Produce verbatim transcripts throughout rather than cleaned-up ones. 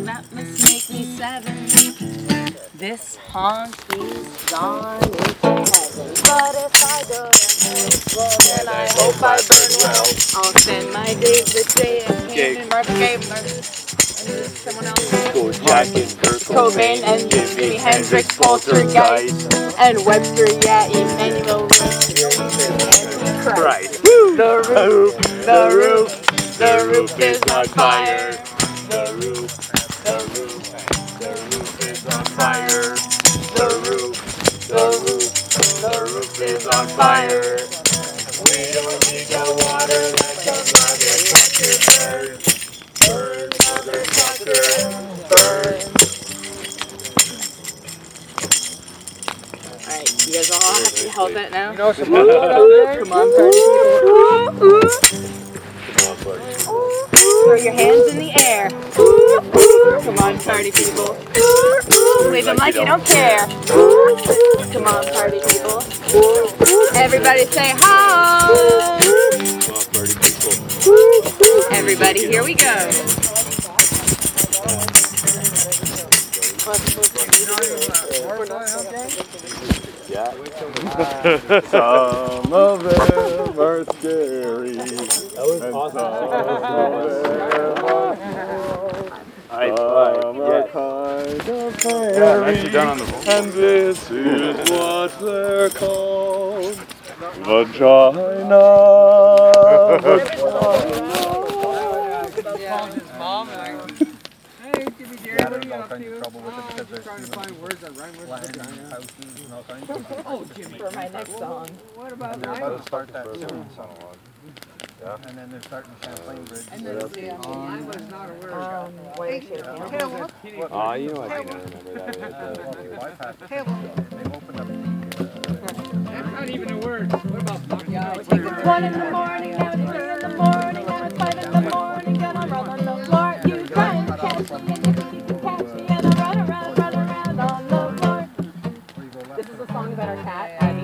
that must make me seven. This honk is gone into heaven. But if I don't know, then I hope I burn well. I'll spend my days with J F K and Marvin Gaye and someone else. Go Jack and Kurt Cobain and Jimi Hendrix, Poltergeist, and Webster, yeah, Emmanuel Christ. The roof, the roof, the roof is on fire. The roof, the roof, the roof is on fire. The roof, the roof, the roof is on fire. We don't need no water, let the motherfucker burn. Burn, motherfucker, burn. Alright, you guys all have to hold that now? You know some more out there? Come on, party. Throw your hands in the air. Come on, party people. Wave them like you don't care. Come on, party people. Everybody say hi. Everybody, here we go. Yeah. Some of them are scary. That was Some are kind of fairy. And this is what they're called. Vagina. Hey, Jimmy Jerry, what are you up to? Trouble with it because they're trying to find words that rhyme with vagina. Houses and all kinds of stuff. Oh, Jimmy, for my next song. What about and they're about to start that soon. Yeah. And then they're starting Champlain Bridge. And then the I was not aware of that. Wait, Caleb. Ah, you know I can't remember that. Caleb. They've opened up. That's not even a word. What about fuck Yeah, it's one in the morning, now it's three in the morning, now it's five in the morning, gonna roll on the floor. You try and catch me, and if you can catch me, and I'll run around, run around on the floor. This is a song about our cat, Abby.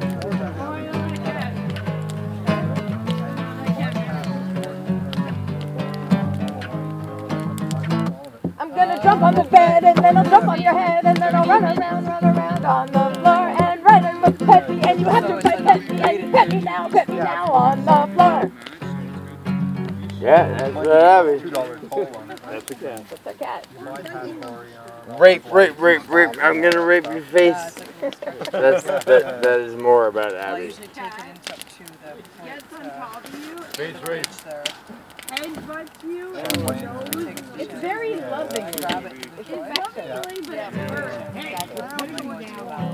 I'm gonna jump on the bed, and then I'll jump on your head, and then I'll run around, run around on the floor, and right in the pet me, and you have to fight pet me, and you pet me now, pet me now on the floor. Yeah, that's what happened. two dollars toll on it. That's the cat. That's our cat. Rape, rape, rape, rape. I'm gonna rape your face. That's that. That is more about I Abby. usually take it into to the Gets on top of you, Face rape. headbutts you, It's very loving. it's lovely, but it hurts.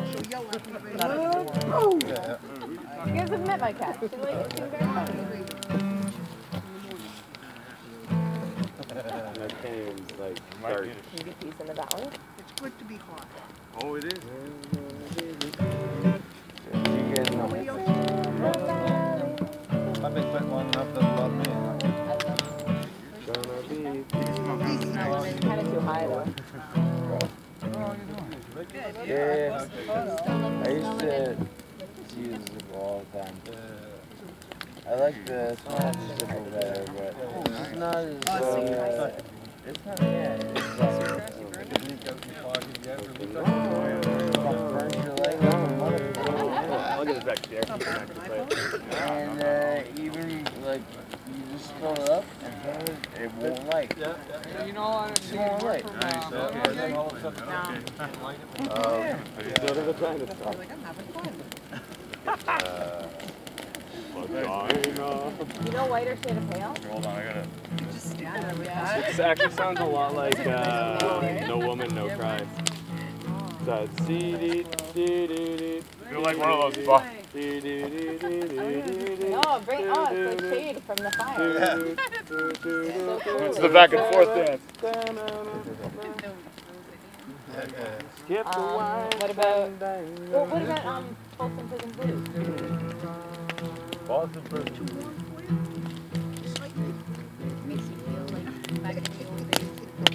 You guys have met my cat. She likes she's very funny. I can't even like start. You get peace into that one. It's good to be hot. Oh, it is. You guys know. I've been spent long enough to love me. It's kind of too high though. Yeah. I used to use it all the time. I like the sponsorship over there, but it's not as uh, it's not, yeah, it's uh, I'll get it back there. And uh, even like you just fill it up and turn it, it won't light. Yeah, you know, I It won't light. Nice, okay. Then all of a sudden, Um, instead of a dinosaur. like, I'm having fun. Uh, vagina. You know white or shade of pale? Hold on, I gotta. Just stand there with that. This actually sounds a lot like uh, No Woman, No Cry. That C D D D D. You're like one of those bucks. Oh, bring oh, it's like shade from the fire. It's the back and forth dance. Skip the Um, wine. what about well, what about um Folsom Prison Blues? Boston Prison. Makes you feel like back in the old days.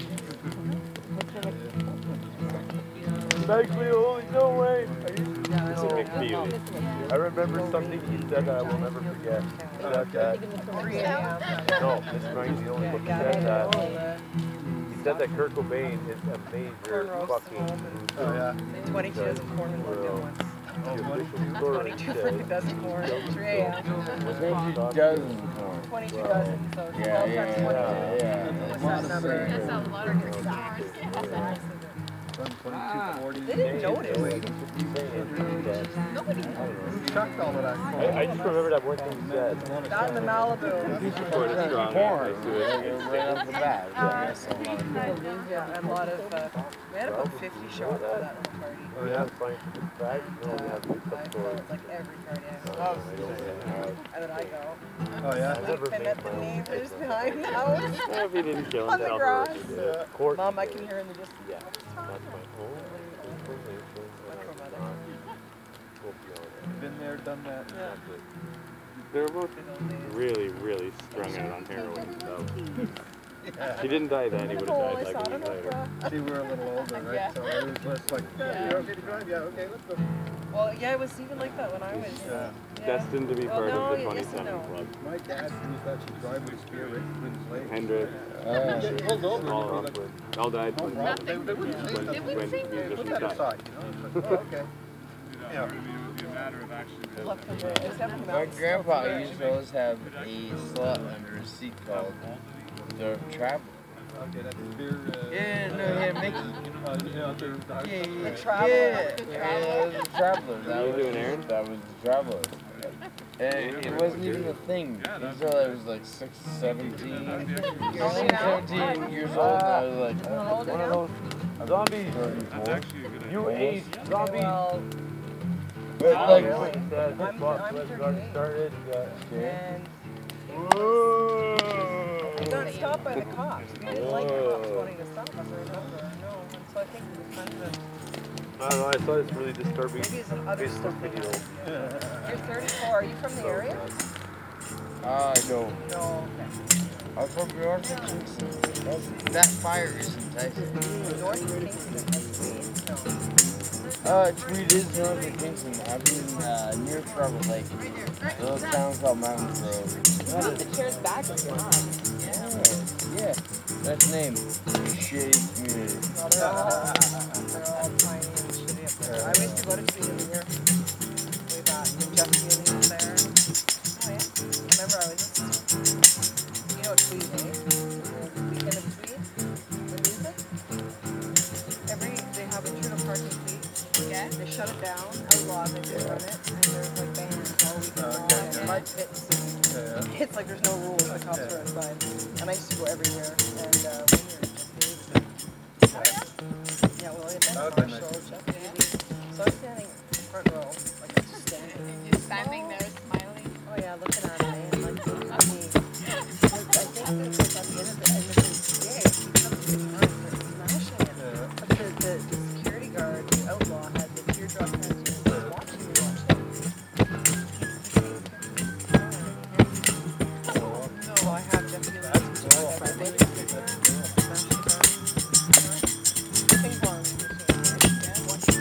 Makes me holy, no way. It's a big deal. I remember something he said that I will never forget. He said that. No, Miss Rangy only looked at that. He said that Kurt Cobain is a major Corn roast fucking home and Oh, yeah. twenty-two dozen corn and London once. Oh, what? twenty-two freaking dozen corn at three a m twenty-two dozen corn. twenty-two dozen, so Yeah, twelve yeah, times yeah, twenty-two. yeah. What's that number? That's a lot of good stars. twenty-two forty. They didn't notice. Nobody Who chucked all of that I, corn? I just remember that one thing you said. Not in the Malibu. Quite a strong Corn. next to it. Right off the bat. Yeah, that's a lot of corn. Yeah, and a lot of, uh, we had about fifty show up at that little party. Oh, yeah, it's funny. It's bad. No, we have to I stores. felt like every party I I saw. don't know. And then I go. Oh, yeah? I never I made met the my own. neighbors behind the house. Yeah, if he didn't kill On the himself grass. or if he did. Court Mom, I did. can hear in the distance. Yeah, that's my home information. And I Mother. cannot go beyond Been there, done that. Yeah. it. They're both really, really strung out on heroin, so. He didn't die then, he would have died like a week later. See, we were a little older, right? So it was just like, yeah, you're okay to drive? Yeah, okay, let's go. Well, yeah, it was even like that when I was. Yeah. Yeah. Destined to be Well, part no, of the yes and twenty-seven no. Club. My dad used to actually drive with spear right through his leg. Hendrick, Uh, He pulled over. all and he was Rockwood. All died like, no when, problem. They, they wouldn't say when, nothing. when musicians Put that died. aside, you know? It's like, oh, okay. Yeah. Left from the, it's up in the my mountains. grandpa used to always have a slot under his seat called the Traveler. Okay, that's spear. Uh, Yeah, no, yeah, Mickey. uh, yeah, out there, the house. Yeah, yeah, The yeah. Traveler. Yeah, yeah, the Traveler. That You was, doing Aaron? that was the Traveler. And it wasn't even a thing until I was like six, seventeen. seventeen years old, and I was like, How old are One you of those zombies. thirty-four. You ate zombies. Well, But Oh, like, really? Said I'm- his boss I'm was thirty-eight. already started. Yeah. and Whoa. we got stopped by the cops. We didn't like the cops wanting to stop us, I remember. No, and so I think it was kind of a, I don't know, I saw this really disturbing maybe it's an other Facebook stuff they video. have. You're thirty-four. Are you from the area? uh, no. No. I'm from north of Kingston. That's, that fire is enticing. North of Kingston. No. Uh, Tweed is north of Kingston. I'm in, uh, near Trevor Lake. A little town called Mountain Grove. Move the chairs back if you want. Yeah, yeah. That's the name. Shady community. No, they're all, they're all tiny and shitty up there. I used to go to Tweed in here. Way back when Jeff Healy was there. Oh yeah. Remember I was, you know Tweed, eh? The Weekend of Tweed? The music? Every, they have a Trudeau Park in Tweed. Yeah. They shut it down, outlaw it, they run it, and there's like bands all weekend long, and mud pits. Yeah. It's like there's no rules, the cops are outside. And I used to go every year, and uh, one year it just amazing. Yeah, well, it That been would've our been show, Jeff Healy. So I was standing front row, like just standing. Just standing there smiling. Oh yeah, looking at me and like looking at me. Like, I think that like, at the end of the end of the day, he comes to the car and starts smashing it. Yeah. But the, the, the security guard, the outlaw, had the teardrop tattoo and was watching me watch it. No, I have Jeff Healy. I think it's good. Smash the car. Ping pong machine. Yeah, watch it.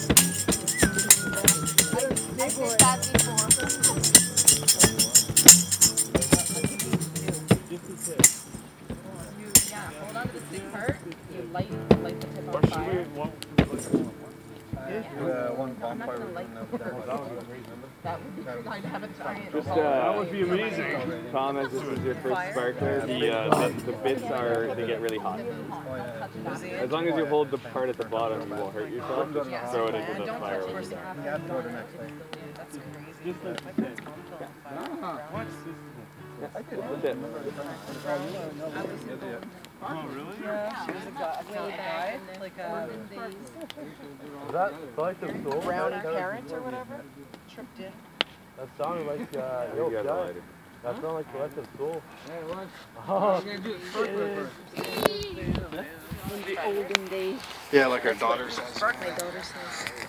I did that before. You, yeah, hold on to the stick part. You light, light the tip on fire. Uh, one bonfire. gonna like was in there. That would be fun to have a giant. Just, uh, that would be amazing. Tom, as this is your first sparkler, the, uh, the, the bits are, they get really hot. Oh, yeah. As long as you hold the part at the bottom, you won't hurt yourself. Just throw it into And the don't fire. touch yours. You have to go the next day. That's crazy. My friend's mom caught on fire. That's it. Yeah, she was a guy, a guy, like a Is that Collective Soul? brownie carrot or whatever, tripped in. That sounded like, uh, yo, got a Jack. lighter. That sounded like Collective Soul. Yeah, it was. Oh, In the olden days, Yeah, like our daughter says. my daughter says.